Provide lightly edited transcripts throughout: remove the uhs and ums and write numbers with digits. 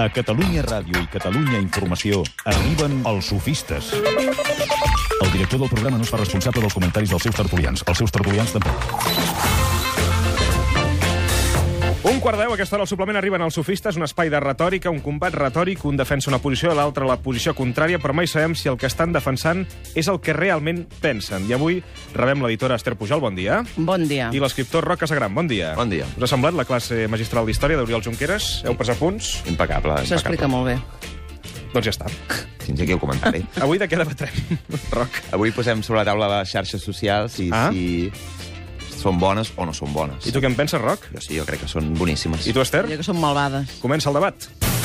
A Catalunya Ràdio i Catalunya Informació arriben els sofistes. El director del programa no es fa responsable dels comentaris dels seus tertulians. Els seus tertulians tampoc. 11:15, a aquesta hora al suplement arriben els sofistes, un espai de retòrica, un combat retòric, un defensa una posició, l'altre la posició contrària, però mai sabem si el que estan defensant és el que realment pensen. I avui rebem l'editora Esther Pujol, bon dia. Bon dia. I l'escriptor Roc Casagran, bon dia. Bon dia. Us ha semblat la classe magistral d'història d'Oriol Junqueras? Heu pres apunts? Impecable. S'explica molt bé. Doncs ja està. Fins aquí el comentari. Avui de què debatrem, Roc? Avui posem sobre la taula les xarxes socials i si són bones o no són bones. I tu què en penses, Roc? Jo sí, jo crec que són boníssimes. I tu, Esther? Jo que són malvades. Comença el debat.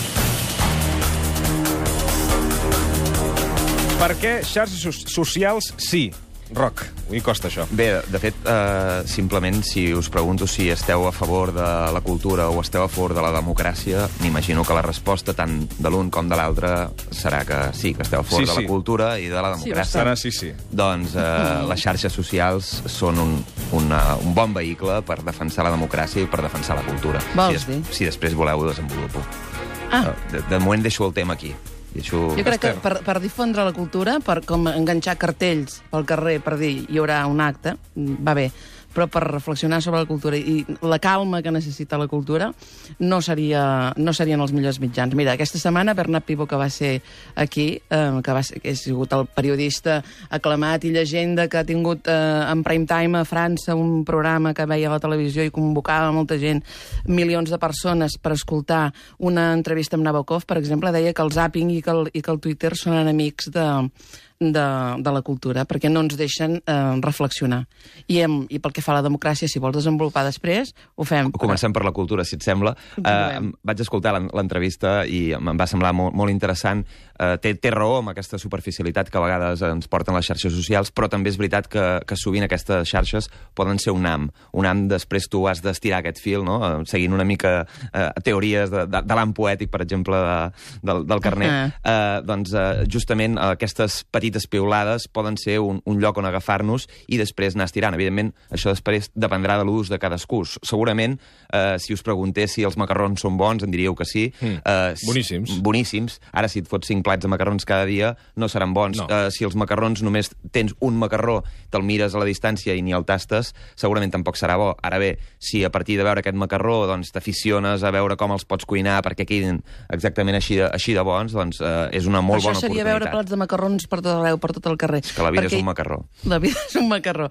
Per què xarxes socials sí? Roc, avui costa això. Bé, de fet, simplement, si us pregunto si esteu a favor de la cultura o esteu a favor de la democràcia, m'imagino que la resposta tant de l'un com de l'altre serà que sí, que esteu a favor de la cultura i de la democràcia. Serà sí. Doncs les xarxes socials són un bon vehicle per defensar la democràcia i per defensar la cultura. Vols dir? Si després voleu, ho desenvolupo. De moment deixo el tema aquí. Jo crec que per difondre la cultura, per com enganxar cartells pel carrer per dir hi haurà un acte, va bé, però per reflexionar sobre la cultura i la calma que necessita la cultura no serien els millors mitjans. Mira, aquesta setmana Bernat Pivó, que va ser aquí, que ha sigut el periodista aclamat i llegenda que ha tingut en prime time a França un programa que veia a la televisió i convocava molta gent, milions de persones, per escoltar una entrevista amb Nabokov, per exemple, deia que el Zapping i que el Twitter són enemics de la cultura, perquè no ens deixen reflexionar. I pel que fa a la democràcia, si vols desenvolupar després, ho fem. Comencem per la cultura, si et sembla. Vaig escoltar l'entrevista i em va semblar molt interessant. Té raó amb aquesta superficialitat que a vegades ens porten les xarxes socials, però també és veritat que sovint aquestes xarxes poden ser un ham. Un ham, després tu has d'estirar aquest fil, no? Seguint una mica teories de l'ham poètic, per exemple, del Carnet. Doncs justament aquestes petites piulades poden ser un lloc on agafar-nos i després anar estirant. Evidentment, això després dependrà de l'ús de cadascú. Segurament, si us preguntés si els macarrons són bons, en diríeu que sí. Boníssims. Boníssims. Ara, si et fots 5 plats de macarrons cada dia, no seran bons. No. Si els macarrons només tens un macarró, te'l mires a la distància i ni el tastes, segurament tampoc serà bo. Ara bé, si a partir de veure aquest macarró doncs t'aficiones a veure com els pots cuinar perquè quedin exactament així de bons, doncs és una molt bona oportunitat. Això seria veure plats de macarrons per tot arreu, per tot el carrer. És que la vida és un macarró. La vida és un macarró.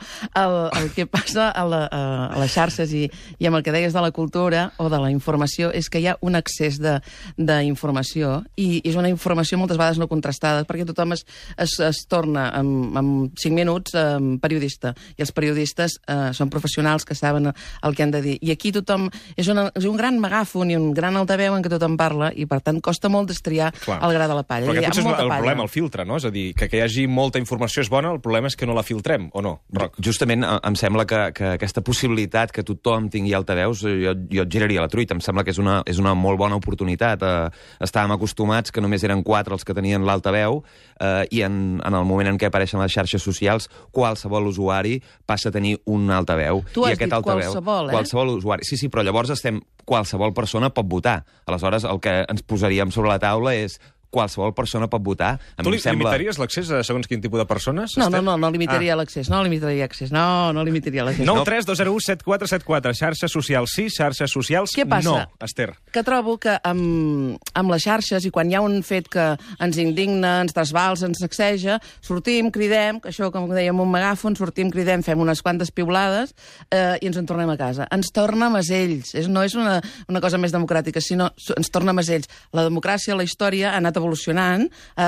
El que passa a les xarxes i amb el que deies de la cultura o de la informació és que hi ha un excés d'informació i és una informació moltes vegades no contrastada, perquè tothom es torna en 5 minuts periodista, i els periodistes són professionals que saben el que han de dir. I aquí tothom és un gran megàfon i un gran altaveu en què tothom parla, i per tant costa molt destriar el gra de la palla. Però aquest potser és el problema, el filtre, no? És a dir, que hi hagi molta informació és bona, el problema és que no la filtrem, o no, Roc? Justament em sembla que aquesta possibilitat que tothom tingui altaveus, jo et giraria la truita, em sembla que és una molt bona oportunitat. Estàvem acostumats que només eren 4 els que tenien l'altaveu, i en el moment en què apareixen les xarxes socials, qualsevol usuari passa a tenir un altaveu. Tu has dit qualsevol, qualsevol usuari. Sí, però llavors qualsevol persona pot votar. Aleshores, el que ens posaríem sobre la taula és qualsevol persona pot votar. Tu limitaries l'accés a segons quin tipus de persones? No limitaria l'accés. No limitaria l'accés. 9 3 2 0 1 7 4 7 4. Xarxes socials sí, xarxes socials què passa? No, Esther. Que trobo que amb les xarxes, i quan hi ha un fet que ens indigna, ens trasbalsa, ens sacseja, sortim, cridem, això com dèiem, un megàfon, sortim, cridem, fem unes quantes piulades i ens en tornem a casa. Ens torna mesells. No és una cosa més democràtica, sinó ens torna mesells. La democràcia, la història ha anat evolucionant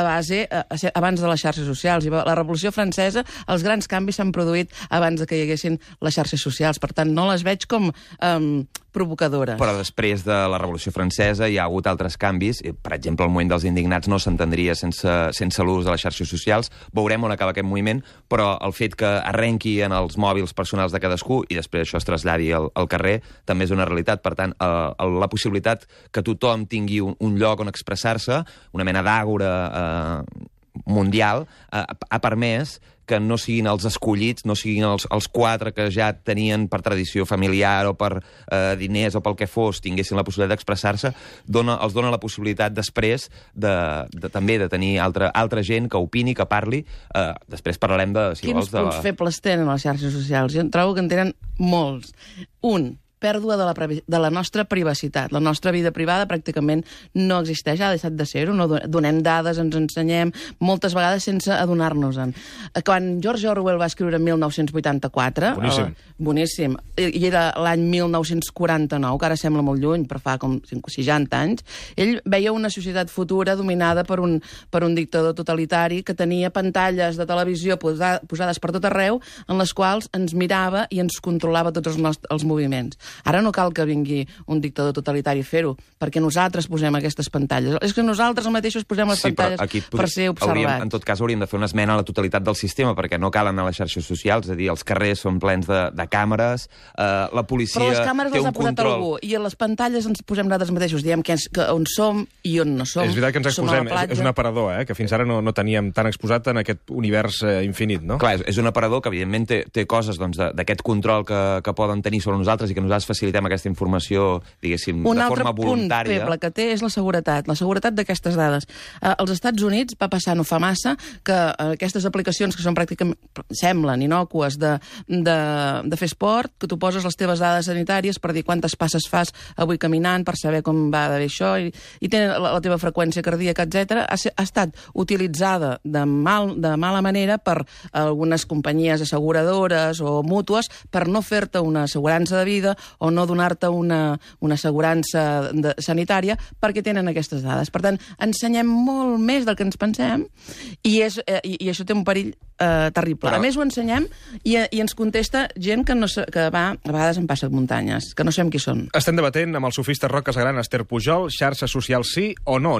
abans de les xarxes socials. I la Revolució Francesa, els grans canvis s'han produït abans que hi haguessin les xarxes socials. Per tant, no les veig com provocadores. Però després de la Revolució Francesa hi ha hagut altres canvis. Per exemple, el moviment dels indignats no s'entendria sense l'ús de les xarxes socials. Veurem on acaba aquest moviment, però el fet que arrenqui en els mòbils personals de cadascú i després això es traslladi al carrer també és una realitat. Per tant, la possibilitat que tothom tingui un lloc on expressar-se, una mena d'àgora mundial, ha permès que no siguin els escollits, no siguin els 4 que ja tenien per tradició familiar o per diners o pel que fos, tinguessin la possibilitat d'expressar-se, els dona la possibilitat després també de tenir altra gent que opini, que parli. Després parlarem de... Quins punts febles tenen les xarxes socials? Jo trobo que en tenen molts. Pèrdua de la nostra privacitat. La nostra vida privada pràcticament no existeix, ha deixat de ser-ho, no donem dades, ens ensenyem, moltes vegades sense adonar-nos-en. Quan George Orwell va escriure en 1984... Boníssim. I era l'any 1949, que ara sembla molt lluny, però fa com 60 anys. Ell veia una societat futura dominada per un dictador totalitari que tenia pantalles de televisió posades per tot arreu, en les quals ens mirava i ens controlava tots els moviments. Ara no cal que vingui un dictador totalitari a fer-ho, perquè nosaltres posem aquestes pantalles. És que nosaltres mateixos posem les pantalles per ser observats. En tot cas, hauríem de fer una esmena a la totalitat del sistema, perquè no calen a les xarxes socials, és a dir, els carrers són plens de càmeres, la policia té un control... Però les càmeres les ha posat algú, i a les pantalles ens posem nosaltres mateixos, diem on som i on no som. És veritat que ens exposem, és un aparador, que fins ara no teníem tan exposat en aquest univers infinit, no? Clar, és un aparador que, evidentment, té coses d'aquest control que poden tenir sobre nosaltres i que nosaltres facilitem aquesta informació, diguéssim, de forma voluntària. Un altre punt feble que té és la seguretat d'aquestes dades. Als Estats Units va passar no fa massa que aquestes aplicacions que són pràcticament, semblen inòcues de fer esport, que tu poses les teves dades sanitàries per dir quantes passes fas avui caminant, per saber com va d'haver això, i tenen la teva freqüència cardíaca, etc. Ha estat utilitzada de mala manera per algunes companyies asseguradores o mútues per no fer-te una assegurança de vida o no donar-te una assegurança sanitària perquè tenen aquestes dades. Per tant, ensenyem molt més del que ens pensem i això té un perill terrible. A més, ho ensenyem i ens contesta gent que va, a vegades en passa muntanyes, que no sabem qui són. Estem debatent amb el sofista Roc Casagran, Esther Pujol, xarxes socials sí o no?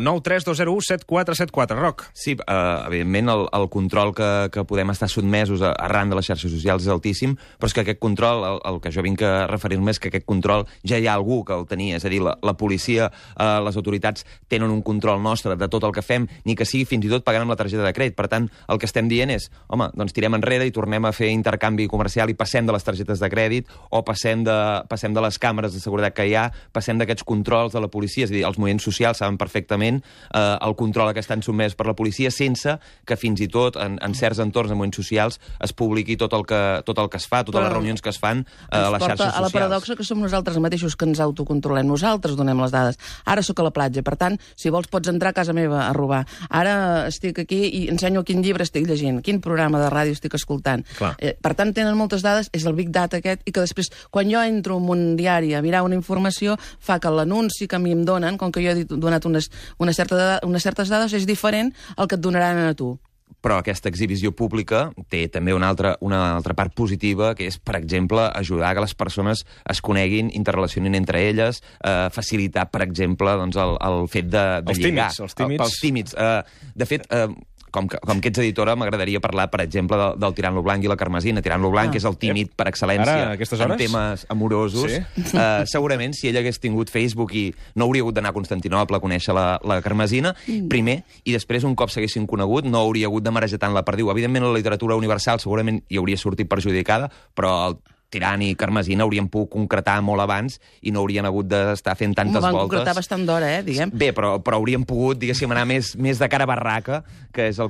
932017474. Roc. Sí, evidentment el control que podem estar sotmesos arran de les xarxes socials és altíssim, però és que aquest control, el que jo vinc a referir-me és que aquest control ja hi ha algú que el tenia, és a dir, la policia, les autoritats tenen un control nostre de tot el que fem, ni que sigui fins i tot pagant amb la targeta de crèdit. Per tant, el que estem dient és, home, doncs tirem enrere i tornem a fer intercanvi comercial i passem de les targetes de crèdit o passem de les càmeres de seguretat que hi ha, passem d'aquests controls de la policia, és a dir, els moviments socials saben perfectament el control a què estan sotmès per la policia sense que fins i tot en certs entorns de moviments socials es publiqui tot el que es fa, totes les reunions que es fan a les xarxes socials. A la paradoxa que som nosaltres mateixos que ens autocontrolem, nosaltres donem les dades. Ara sóc a la platja, per tant, si vols pots entrar a casa meva a robar. Ara estic aquí i ensenyo quin llibre estic llegint, quin programa de ràdio estic escoltant. Per tant, tenen moltes dades, és el Big Data aquest, i que després, quan jo entro en un diari a mirar una informació, fa que l'anunci que a mi em donen, com que jo he donat unes certes dades, és diferent al que et donaran a tu. Però aquesta exhibició pública té també una altra part positiva, que és, per exemple, ajudar que les persones es coneguin, interrelacionin entre elles, facilitar, per exemple, doncs, el fet de lligar. Els tímids. Pels tímids. De fet, com que ets editora, m'agradaria parlar, per exemple, del Tirant-lo Blanc i la Carmesina. Tirant-lo Blanc, que és el tímid per excel·lència en temes amorosos. Sí? Segurament, si ell hagués tingut Facebook i no hauria hagut d'anar a Constantinoble a conèixer la Carmesina, primer, i després, un cop s'haguessin conegut, no hauria hagut de marejar tant la perdiu. Evidentment, la literatura universal segurament hi hauria sortit perjudicada, però el Tirant i Carmesina haurien pogut concretar molt abans i no haurien hagut d'estar fent tantes voltes. Van concretar bastant d'hora, diguem. Bé, però haurien pogut, diguéssim, anar més de cara a barraca, que és el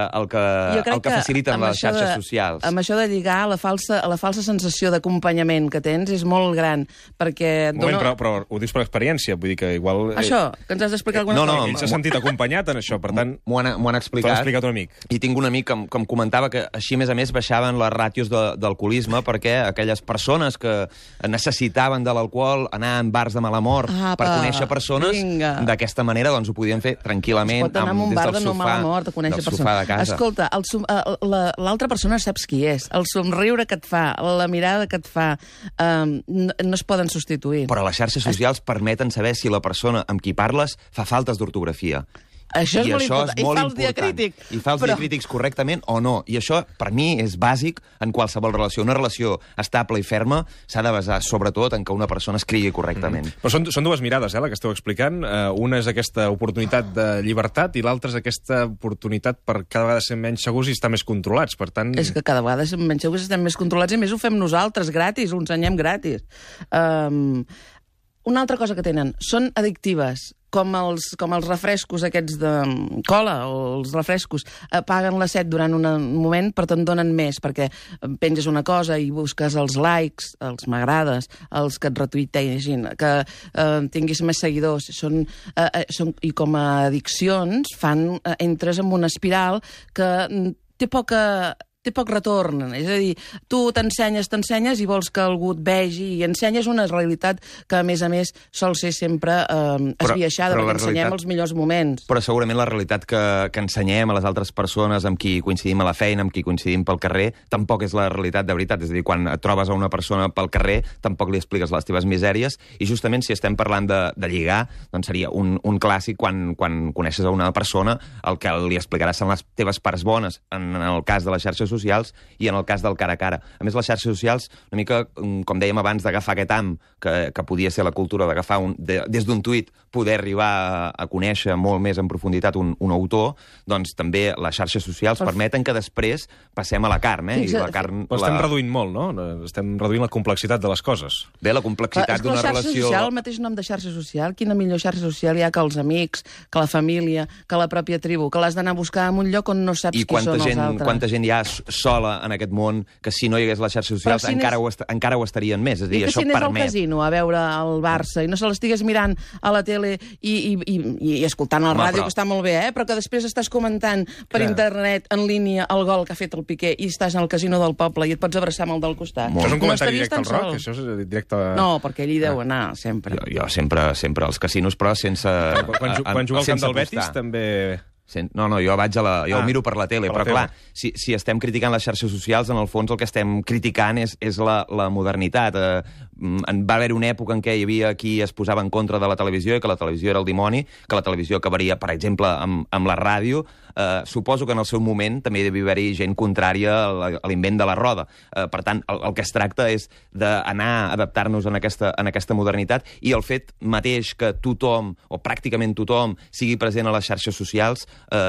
que faciliten les xarxes socials. Amb això de lligar, la falsa sensació d'acompanyament que tens és molt gran, perquè... Però ho dius per experiència, vull dir que igual... Això, que ens has d'explicar alguna cosa. Ell s'ha sentit acompanyat en això, per tant... M'ho han explicat. T'ho ha explicat un amic. I tinc un amic que em comentava que així, a més, baixaven les ràtios d'alcoholisme perquè aquelles persones que necessitaven de l'alcohol, anar en bars de mala mort per conèixer persones, d'aquesta manera doncs ho podien fer tranquil·lament es pot anar a un bar de no mala mort a conèixer persones. De casa. Escolta, l'altra persona saps qui és, el somriure que et fa, la mirada que et fa, no es poden substituir. Però les xarxes socials permeten saber si la persona amb qui parles fa faltes d'ortografia. Això és I molt això important. és molt I fa els important. diacrítics. I fa els diacrítics correctament o no. I això, per mi, és bàsic en qualsevol relació. Una relació estable i ferma s'ha de basar, sobretot, en que una persona escrigui correctament. Però són dues mirades, la que esteu explicant. Una és aquesta oportunitat de llibertat i l'altra és aquesta oportunitat per cada vegada ser menys segurs i estar més controlats. Per tant... És que cada vegada menys segurs estem més controlats i més ho fem nosaltres, gratis, ho ensenyem gratis. Una altra cosa que tenen, són addictives, com els refrescos aquests de cola, o els refrescos, paguen la set durant un moment, però te'n donen més, perquè penges una cosa i busques els likes, els m'agrades, els que et retuitegin, que tinguis més seguidors. I com a addiccions entres en una espiral que té poc retorn. És a dir, tu t'ensenyes i vols que algú et vegi i ensenyes una realitat que, a més, sol ser sempre esbiaixada, perquè ensenyem els millors moments. Però segurament la realitat que ensenyem a les altres persones amb qui coincidim a la feina, amb qui coincidim pel carrer, tampoc és la realitat de veritat. És a dir, quan et trobes a una persona pel carrer, tampoc li expliques les teves misèries, i justament si estem parlant de lligar, doncs seria un clàssic quan coneixes a una persona, el que li explicaràs són les teves parts bones, en el cas de les xarxes socials i en el cas del cara a cara. A més, les xarxes socials, una mica, com dèiem abans, d'agafar aquest que podia ser la cultura d'agafar des d'un tuit poder arribar a conèixer molt més en profunditat un autor, doncs també les xarxes socials permeten que després passem a la carn, i la carn... Però estem reduint molt, no? Estem reduint la complexitat de les coses. Bé, la complexitat d'una relació... Social, el mateix nom de xarxa social, quina millor xarxa social hi ha que els amics, que la família, que la pròpia tribu, que l'has d'anar a buscar en un lloc on no saps qui són els altres. I quanta gent hi ha sola en aquest món que si no hi hagués les xarxes socials encara ho estarien més. És a dir, això permet... I que si anés al casino a veure el Barça i no se l'estigués mirant a la tele i escoltant la ràdio, que està molt bé, però que després estàs comentant per internet, en línia, el gol que ha fet el Piqué i estàs al casino del poble i et pots abraçar amb el del costat. Això és un comentari directe al rock? Això és directe... No, perquè ell hi deu anar, sempre. Jo sempre als casinos, però sense... Quan juga al camp del Betis, també... No, jo ho miro per la tele, però clar, si estem criticant les xarxes socials, en el fons el que estem criticant és la modernitat. Va haver una època en què hi havia qui es posava en contra de la televisió i que la televisió era el dimoni, que la televisió acabaria, per exemple, amb la ràdio. Suposo que en el seu moment també hi devia haver-hi gent contrària a l'invent de la roda. Per tant, el que es tracta és d'anar a adaptar-nos en aquesta modernitat, i el fet mateix que tothom, o pràcticament tothom, sigui present a les xarxes socials,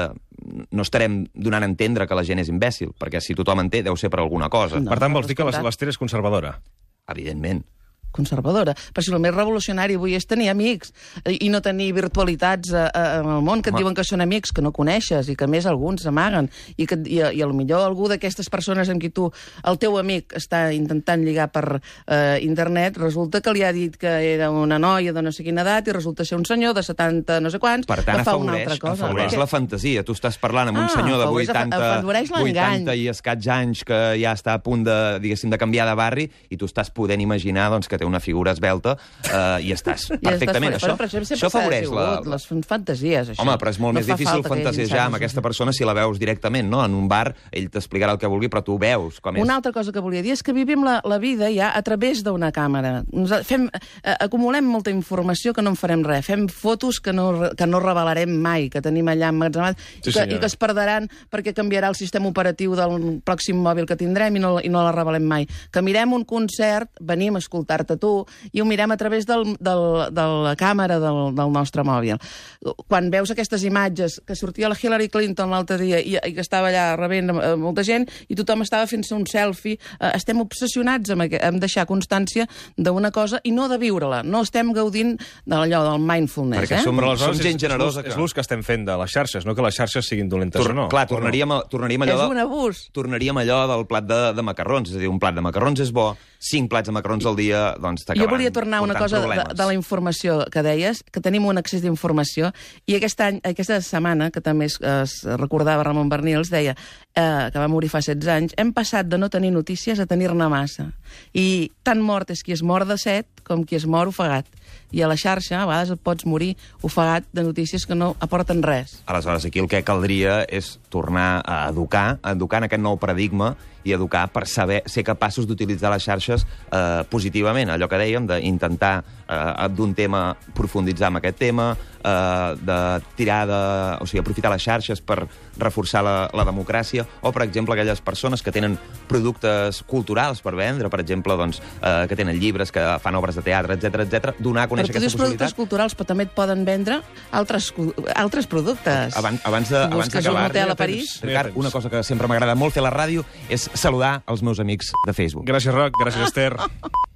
no estarem donant a entendre que la gent és imbècil, perquè si tothom en té, deu ser per alguna cosa. Per tant, vols dir que l'Ester és conservadora? Evidentment. Conservadora. Però si el més revolucionari avui és tenir amics i no tenir virtualitats en el món que et diuen que són amics que no coneixes i que més alguns s'amaguen i potser algú d'aquestes persones amb qui el teu amic està intentant lligar per internet, resulta que li ha dit que era una noia de no sé quina edat i resulta ser un senyor de 70 no sé quants que fa una altra cosa. Afavoreix la fantasia. Tu estàs parlant amb un senyor de 80 i escaig anys que ja està a punt de canviar de barri i tu estàs podent imaginar que té una figura esvelta i estàs perfectament. Això afavoreix les fantasies. Home, però és molt més difícil fantasejar amb aquesta persona si la veus directament, no? En un bar, ell t'explicarà el que vulgui, però tu veus com és. Una altra cosa que volia dir és que vivim la vida ja a través d'una càmera. Acumulem molta informació que no en farem res. Fem fotos que no revelarem mai, que tenim allà emmagatzemat i que es perdran perquè canviarà el sistema operatiu del pròxim mòbil que tindrem i no la revelem mai. Que mirem un concert, venim a escoltar-te tu, i ho mirem a través de la càmera del nostre mòbil. Quan veus aquestes imatges, que sortia la Hillary Clinton l'altre dia i que estava allà rebent molta gent i tothom estava fent-se un selfie, estem obsessionats amb deixar constància d'una cosa i no de viure-la. No estem gaudint d'allò del mindfulness. Perquè som gent generosa. És l'ús que estem fent de les xarxes, no que les xarxes siguin dolentes o no. Clar, tornaríem allò... És un abús. Tornaríem allò del plat de macarrons. És a dir, un plat de macarrons és bo, 5 plats de macarrons al dia, doncs t'acabaran. Jo volia tornar a una cosa de la informació que deies, que tenim un accés d'informació, i aquesta setmana, que també es recordava Ramon Bernils, deia que va morir fa 16 anys, hem passat de no tenir notícies a tenir-ne massa. I tan mort és qui es mor de set com qui es mor ofegat. I a la xarxa, a vegades et pots morir ofegat de notícies que no aporten res. Aleshores, aquí el que caldria és tornar a educar en aquest nou paradigma i educar per ser capaços d'utilitzar les xarxes positivament. Allò que dèiem, d'intentar d'un tema profunditzar en aquest tema, aprofitar les xarxes per reforçar la democràcia, o, per exemple, aquelles persones que tenen productes culturals per vendre, per exemple, que tenen llibres, que fan obres de teatre, etc, donar a conèixer aquesta possibilitat. Però tu dius productes culturals, però també et poden vendre altres productes. Abans d'acabar, Ricard, una cosa que sempre m'agrada molt fer a la ràdio és saludar els meus amics de Facebook. Gràcies, Roc. Gràcies, Esther.